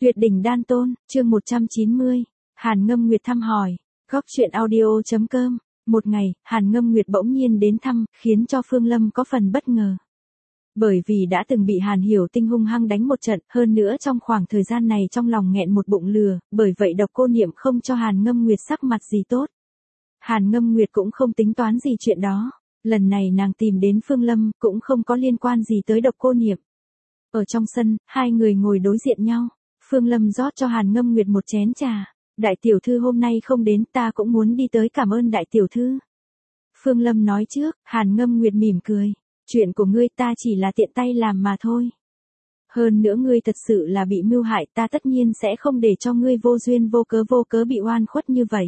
Tuyệt đỉnh đan tôn, chương 190. Hàn Ngâm Nguyệt thăm hỏi. Góc truyện audio.com. Một ngày, Hàn Ngâm Nguyệt bỗng nhiên đến thăm, khiến cho Phương Lâm có phần bất ngờ. Bởi vì đã từng bị Hàn Hiểu Tinh hung hăng đánh một trận, hơn nữa trong khoảng thời gian này trong lòng nghẹn một bụng lừa, bởi vậy Độc Cô Niệm không cho Hàn Ngâm Nguyệt sắc mặt gì tốt. Hàn Ngâm Nguyệt cũng không tính toán gì chuyện đó. Lần này nàng tìm đến Phương Lâm, cũng không có liên quan gì tới Độc Cô Niệm. Ở trong sân, hai người ngồi đối diện nhau. Phương Lâm rót cho Hàn Ngâm Nguyệt một chén trà. Đại tiểu thư hôm nay không đến, ta cũng muốn đi tới cảm ơn đại tiểu thư. Phương Lâm nói trước, Hàn Ngâm Nguyệt mỉm cười. Chuyện của ngươi ta chỉ là tiện tay làm mà thôi. Hơn nữa ngươi thật sự là bị mưu hại, ta tất nhiên sẽ không để cho ngươi vô duyên vô cớ bị oan khuất như vậy.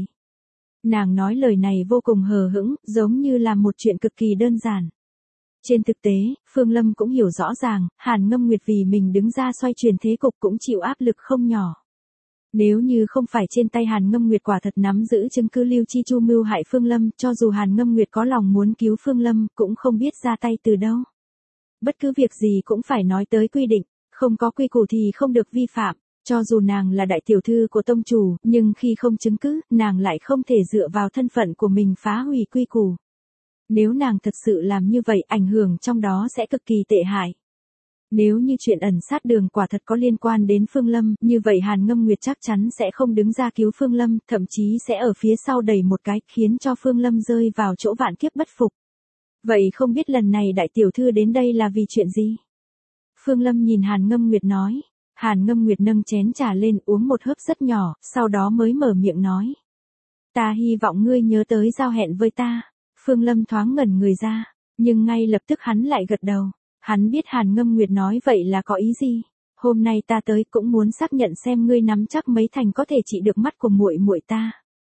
Nàng nói lời này vô cùng hờ hững, giống như là một chuyện cực kỳ đơn giản. Trên thực tế, Phương Lâm cũng hiểu rõ ràng, Hàn Ngâm Nguyệt vì mình đứng ra xoay chuyển thế cục cũng chịu áp lực không nhỏ. Nếu như không phải trên tay Hàn Ngâm Nguyệt quả thật nắm giữ chứng cứ Lưu Chi Chu mưu hại Phương Lâm, cho dù Hàn Ngâm Nguyệt có lòng muốn cứu Phương Lâm, cũng không biết ra tay từ đâu. Bất cứ việc gì cũng phải nói tới quy định, không có quy củ thì không được vi phạm. Cho dù nàng là đại tiểu thư của tông chủ, nhưng khi không chứng cứ, nàng lại không thể dựa vào thân phận của mình phá hủy quy củ. Nếu nàng thật sự làm như vậy, ảnh hưởng trong đó sẽ cực kỳ tệ hại. Nếu như chuyện ẩn sát đường quả thật có liên quan đến Phương Lâm, như vậy Hàn Ngâm Nguyệt chắc chắn sẽ không đứng ra cứu Phương Lâm, thậm chí sẽ ở phía sau đẩy một cái, khiến cho Phương Lâm rơi vào chỗ vạn kiếp bất phục. Vậy không biết lần này đại tiểu thư đến đây là vì chuyện gì? Phương Lâm nhìn Hàn Ngâm Nguyệt nói. Hàn Ngâm Nguyệt nâng chén trà lên uống một hớp rất nhỏ, sau đó mới mở miệng nói. Ta hy vọng ngươi nhớ tới giao hẹn với ta. Phương Lâm thoáng ngẩn người ra, nhưng ngay lập tức hắn lại gật đầu. Hắn biết Hàn Ngâm Nguyệt nói vậy là có ý gì. Hôm nay ta tới cũng muốn xác nhận xem ngươi nắm chắc mấy thành có thể trị được mắt của muội muội ta.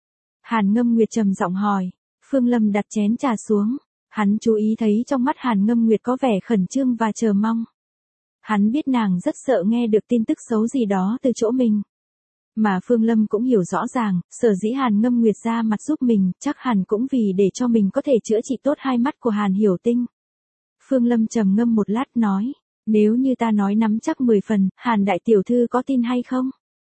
Hàn Ngâm Nguyệt trầm giọng hỏi. Phương Lâm đặt chén trà xuống. Hắn chú ý thấy trong mắt Hàn Ngâm Nguyệt có vẻ khẩn trương và chờ mong. Hắn biết nàng rất sợ nghe được tin tức xấu gì đó từ chỗ mình. Mà Phương Lâm cũng hiểu rõ ràng, sở dĩ Hàn Ngâm Nguyệt ra mặt giúp mình, chắc hẳn cũng vì để cho mình có thể chữa trị tốt hai mắt của Hàn Hiểu Tinh. Phương Lâm trầm ngâm một lát nói, nếu như ta nói nắm chắc 10 phần, Hàn đại tiểu thư có tin hay không?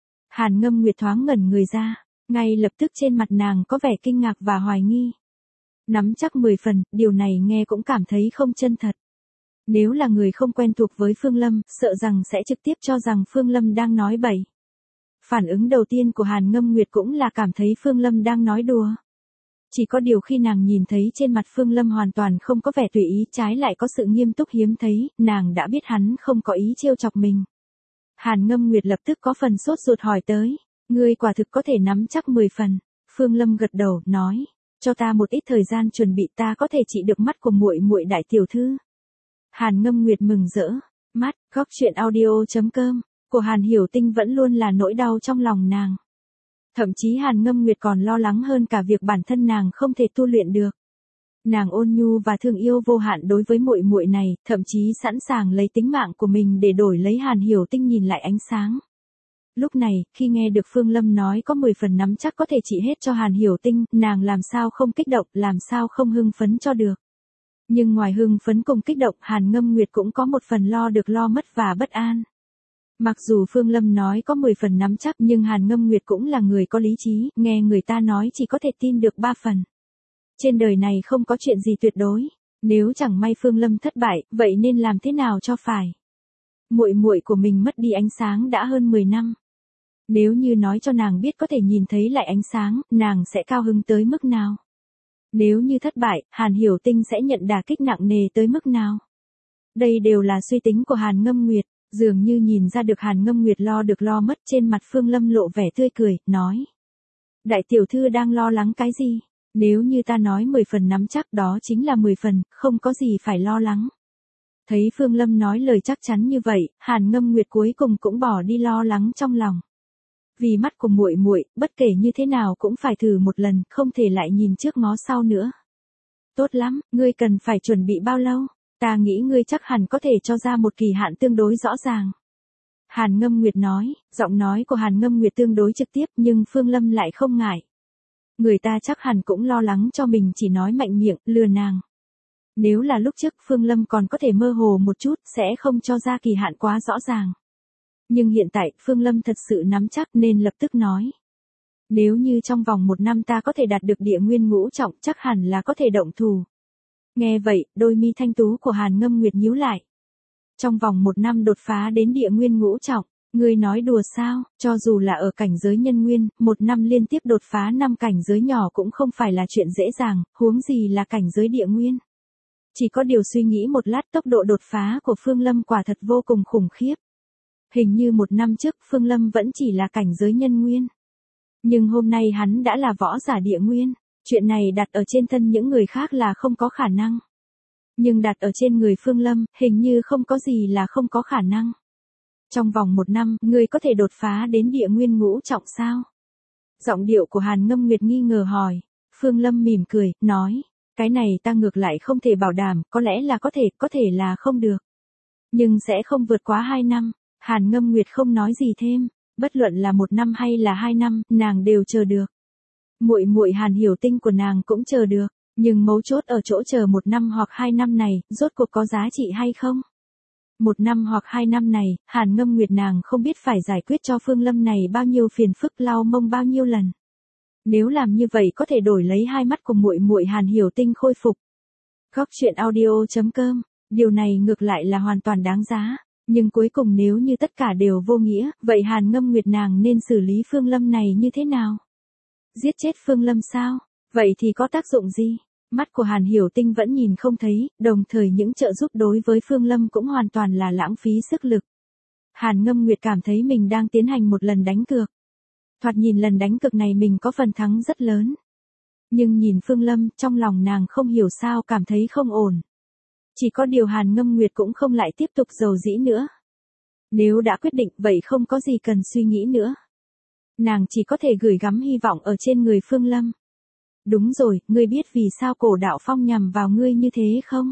Hàn Ngâm Nguyệt thoáng ngẩn người ra, ngay lập tức trên mặt nàng có vẻ kinh ngạc và hoài nghi. Nắm chắc 10 phần, điều này nghe cũng cảm thấy không chân thật. Nếu là người không quen thuộc với Phương Lâm, sợ rằng sẽ trực tiếp cho rằng Phương Lâm đang nói bậy. Phản ứng đầu tiên của Hàn Ngâm Nguyệt cũng là cảm thấy Phương Lâm đang nói đùa. Chỉ có điều khi nàng nhìn thấy trên mặt Phương Lâm hoàn toàn không có vẻ tùy ý, trái lại có sự nghiêm túc hiếm thấy, nàng đã biết hắn không có ý trêu chọc mình. Hàn Ngâm Nguyệt lập tức có phần sốt ruột hỏi tới, ngươi quả thực có thể nắm chắc 10 phần. Phương Lâm gật đầu, nói, cho ta một ít thời gian chuẩn bị, ta có thể trị được mắt của muội muội đại tiểu thư. Hàn Ngâm Nguyệt mừng rỡ, mắt, góc truyện audio.com, của Hàn Hiểu Tinh vẫn luôn là nỗi đau trong lòng nàng. Thậm chí Hàn Ngâm Nguyệt còn lo lắng hơn cả việc bản thân nàng không thể tu luyện được. Nàng ôn nhu và thương yêu vô hạn đối với muội muội này, thậm chí sẵn sàng lấy tính mạng của mình để đổi lấy Hàn Hiểu Tinh nhìn lại ánh sáng. Lúc này, khi nghe được Phương Lâm nói có 10 phần nắm chắc có thể trị hết cho Hàn Hiểu Tinh, nàng làm sao không kích động, làm sao không hưng phấn cho được. Nhưng ngoài hưng phấn cùng kích động, Hàn Ngâm Nguyệt cũng có một phần lo được lo mất và bất an. Mặc dù Phương Lâm nói có 10 phần nắm chắc, nhưng Hàn Ngâm Nguyệt cũng là người có lý trí, nghe người ta nói chỉ có thể tin được 3 phần. Trên đời này không có chuyện gì tuyệt đối, nếu chẳng may Phương Lâm thất bại, vậy nên làm thế nào cho phải? Muội muội của mình mất đi ánh sáng đã hơn 10 năm. Nếu như nói cho nàng biết có thể nhìn thấy lại ánh sáng, nàng sẽ cao hứng tới mức nào? Nếu như thất bại, Hàn Hiểu Tinh sẽ nhận đả kích nặng nề tới mức nào? Đây đều là suy tính của Hàn Ngâm Nguyệt, dường như nhìn ra được Hàn Ngâm Nguyệt lo được lo mất, trên mặt Phương Lâm lộ vẻ tươi cười, nói. Đại tiểu thư đang lo lắng cái gì? Nếu như ta nói 10 phần nắm chắc đó chính là 10 phần, không có gì phải lo lắng. Thấy Phương Lâm nói lời chắc chắn như vậy, Hàn Ngâm Nguyệt cuối cùng cũng bỏ đi lo lắng trong lòng. Vì mắt của muội muội, bất kể như thế nào cũng phải thử một lần, không thể lại nhìn trước ngó sau nữa. Tốt lắm, ngươi cần phải chuẩn bị bao lâu? Ta nghĩ ngươi chắc hẳn có thể cho ra một kỳ hạn tương đối rõ ràng. Hàn Ngâm Nguyệt nói, giọng nói của Hàn Ngâm Nguyệt tương đối trực tiếp, nhưng Phương Lâm lại không ngại. Người ta chắc hẳn cũng lo lắng cho mình chỉ nói mạnh miệng, lừa nàng. Nếu là lúc trước Phương Lâm còn có thể mơ hồ một chút, sẽ không cho ra kỳ hạn quá rõ ràng. Nhưng hiện tại Phương Lâm thật sự nắm chắc nên lập tức nói. Nếu như trong vòng 1 năm ta có thể đạt được địa nguyên ngũ trọng chắc hẳn là có thể động thủ. Nghe vậy, đôi mi thanh tú của Hàn Ngâm Nguyệt nhíu lại. Trong vòng 1 năm đột phá đến địa nguyên ngũ trọng, ngươi nói đùa sao, cho dù là ở cảnh giới nhân nguyên, 1 năm liên tiếp đột phá 5 cảnh giới nhỏ cũng không phải là chuyện dễ dàng, huống gì là cảnh giới địa nguyên. Chỉ có điều suy nghĩ một lát tốc độ đột phá của Phương Lâm quả thật vô cùng khủng khiếp. Hình như 1 năm trước Phương Lâm vẫn chỉ là cảnh giới nhân nguyên. Nhưng hôm nay hắn đã là võ giả địa nguyên, chuyện này đặt ở trên thân những người khác là không có khả năng. Nhưng đặt ở trên người Phương Lâm, hình như không có gì là không có khả năng. Trong vòng 1 năm, ngươi có thể đột phá đến địa nguyên ngũ trọng sao? Giọng điệu của Hàn Ngâm Nguyệt nghi ngờ hỏi. Phương Lâm mỉm cười, nói, cái này ta ngược lại không thể bảo đảm, có lẽ là có thể là không được. Nhưng sẽ không vượt quá 2 năm, Hàn Ngâm Nguyệt không nói gì thêm, bất luận là 1 năm hay là 2 năm, nàng đều chờ được. Muội muội Hàn Hiểu Tinh của nàng cũng chờ được, nhưng mấu chốt ở chỗ chờ 1 năm hoặc 2 năm này, rốt cuộc có giá trị hay không? 1 năm hoặc 2 năm này, Hàn Ngâm Nguyệt nàng không biết phải giải quyết cho Phương Lâm này bao nhiêu phiền phức lau mông bao nhiêu lần. Nếu làm như vậy có thể đổi lấy hai mắt của muội muội Hàn Hiểu Tinh khôi phục. Góc truyện audio.com, điều này ngược lại là hoàn toàn đáng giá, nhưng cuối cùng nếu như tất cả đều vô nghĩa, vậy Hàn Ngâm Nguyệt nàng nên xử lý Phương Lâm này như thế nào? Giết chết Phương Lâm sao? Vậy thì có tác dụng gì? Mắt của Hàn Hiểu Tinh vẫn nhìn không thấy, đồng thời những trợ giúp đối với Phương Lâm cũng hoàn toàn là lãng phí sức lực. Hàn Ngâm Nguyệt cảm thấy mình đang tiến hành một lần đánh cược. Thoạt nhìn lần đánh cược này mình có phần thắng rất lớn. Nhưng nhìn Phương Lâm, trong lòng nàng không hiểu sao cảm thấy không ổn. Chỉ có điều Hàn Ngâm Nguyệt cũng không lại tiếp tục dầu dĩ nữa. Nếu đã quyết định vậy không có gì cần suy nghĩ nữa. Nàng chỉ có thể gửi gắm hy vọng ở trên người Phương Lâm. Đúng rồi, ngươi biết vì sao cổ đạo phong nhằm vào ngươi như thế không?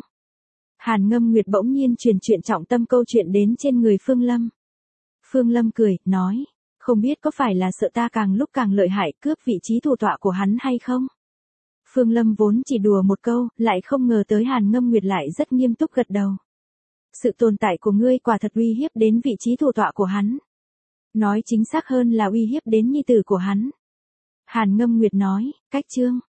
Hàn Ngâm Nguyệt bỗng nhiên truyền chuyện trọng tâm câu chuyện đến trên người Phương Lâm. Phương Lâm cười, nói, không biết có phải là sợ ta càng lúc càng lợi hại cướp vị trí thủ tọa của hắn hay không? Phương Lâm vốn chỉ đùa một câu, lại không ngờ tới Hàn Ngâm Nguyệt lại rất nghiêm túc gật đầu. Sự tồn tại của ngươi quả thật uy hiếp đến vị trí thủ tọa của hắn. Nói chính xác hơn là uy hiếp đến nhi tử của hắn. Hàn Ngâm Nguyệt nói, cách chương.